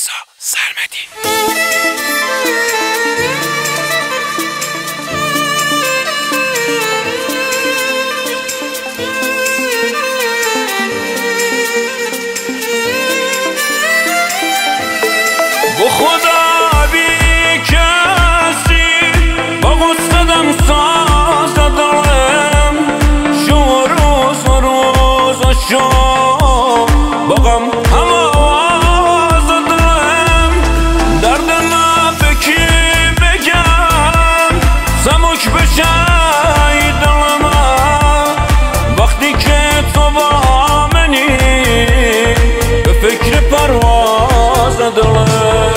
رضا سرمدی. با خدا بی کسی با غصدم ساز دارم، شو روز و روز شو با غم هم آواز دارم. درد نفکی بگم سمک بشه دلم وقتی که تو با منی به فکر پرواز دلم.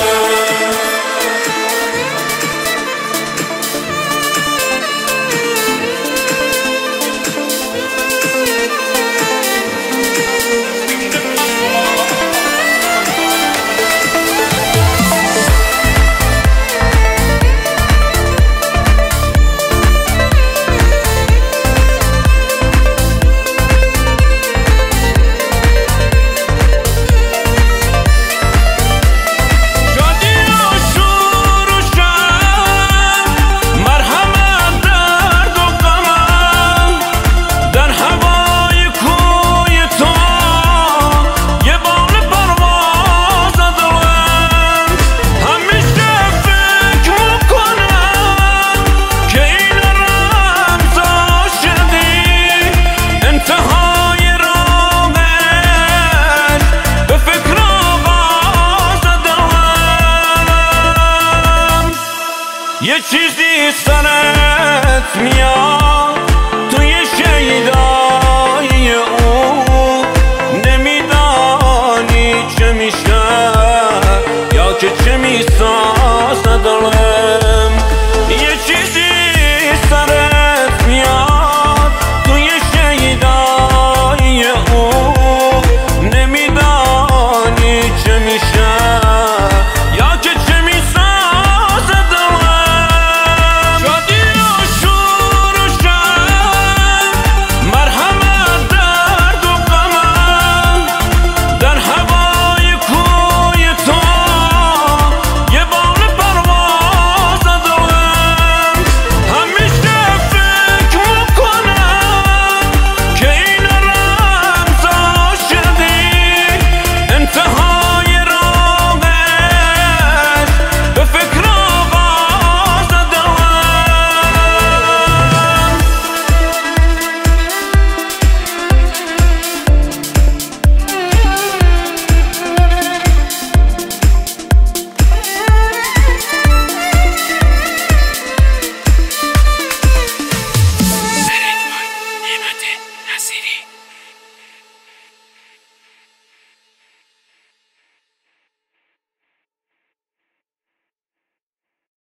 یه چیزی سرت میاد توی شیدایی او، نمیدانی چه میشه یا که چه میسازه دلم. یه چیزی سرت میاد توی شیدایی او، نمیدانی چه میشه